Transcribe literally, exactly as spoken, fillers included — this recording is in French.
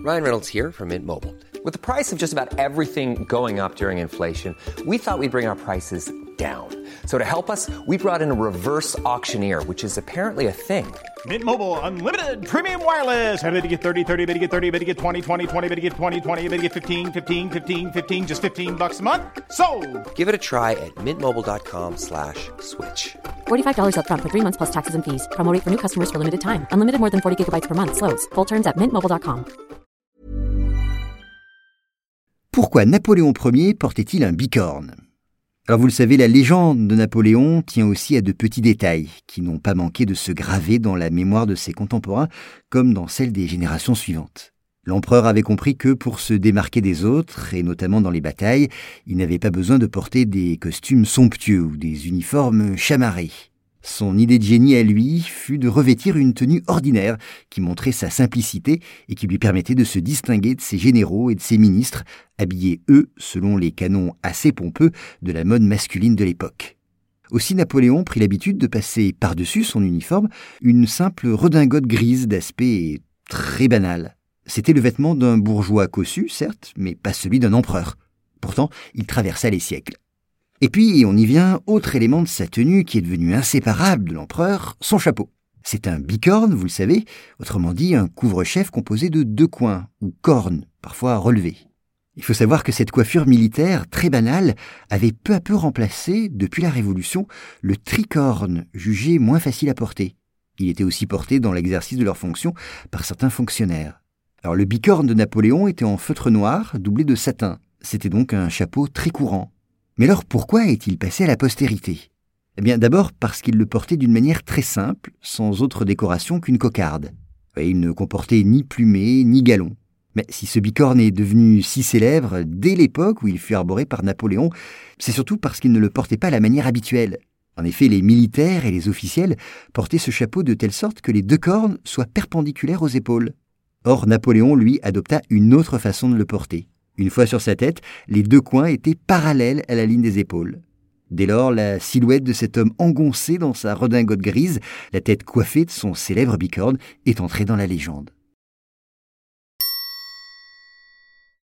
Ryan Reynolds here from Mint Mobile. With the price of just about everything going up during inflation, we thought we'd bring our prices down. So to help us, we brought in a reverse auctioneer, which is apparently a thing. Mint Mobile Unlimited Premium Wireless. How to get thirty, thirty, how to get thirty, how to get twenty, twenty, twenty, how to get twenty, twenty, how to get fifteen, fifteen, fifteen, fifteen, just fifteen bucks a month? Sold! Give it a try at mintmobile.com slash switch. forty-five dollars up front for three months plus taxes and fees. Promo rate for new customers for limited time. Unlimited more than forty gigabytes per month. Slows full terms at mint mobile dot com. Pourquoi Napoléon Ier portait-il un bicorne ? Alors vous le savez, la légende de Napoléon tient aussi à de petits détails qui n'ont pas manqué de se graver dans la mémoire de ses contemporains comme dans celle des générations suivantes. L'empereur avait compris que pour se démarquer des autres, et notamment dans les batailles, il n'avait pas besoin de porter des costumes somptueux ou des uniformes chamarrés. Son idée de génie à lui fut de revêtir une tenue ordinaire qui montrait sa simplicité et qui lui permettait de se distinguer de ses généraux et de ses ministres, habillés eux selon les canons assez pompeux de la mode masculine de l'époque. Aussi Napoléon prit l'habitude de passer par-dessus son uniforme une simple redingote grise d'aspect très banal. C'était le vêtement d'un bourgeois cossu, certes, mais pas celui d'un empereur. Pourtant, il traversa les siècles. Et puis, on y vient, autre élément de sa tenue qui est devenu inséparable de l'empereur, son chapeau. C'est un bicorne, vous le savez, autrement dit un couvre-chef composé de deux coins, ou cornes, parfois relevés. Il faut savoir que cette coiffure militaire, très banale, avait peu à peu remplacé, depuis la Révolution, le tricorne, jugé moins facile à porter. Il était aussi porté dans l'exercice de leurs fonctions par certains fonctionnaires. Alors le bicorne de Napoléon était en feutre noir, doublé de satin. C'était donc un chapeau très courant. Mais alors pourquoi est-il passé à la postérité ? Eh bien d'abord parce qu'il le portait d'une manière très simple, sans autre décoration qu'une cocarde. Et il ne comportait ni plumet, ni galon. Mais si ce bicorne est devenu si célèbre dès l'époque où il fut arboré par Napoléon, c'est surtout parce qu'il ne le portait pas à la manière habituelle. En effet, les militaires et les officiels portaient ce chapeau de telle sorte que les deux cornes soient perpendiculaires aux épaules. Or, Napoléon, lui, adopta une autre façon de le porter. Une fois sur sa tête, les deux coins étaient parallèles à la ligne des épaules. Dès lors, la silhouette de cet homme engoncé dans sa redingote grise, la tête coiffée de son célèbre bicorne, est entrée dans la légende.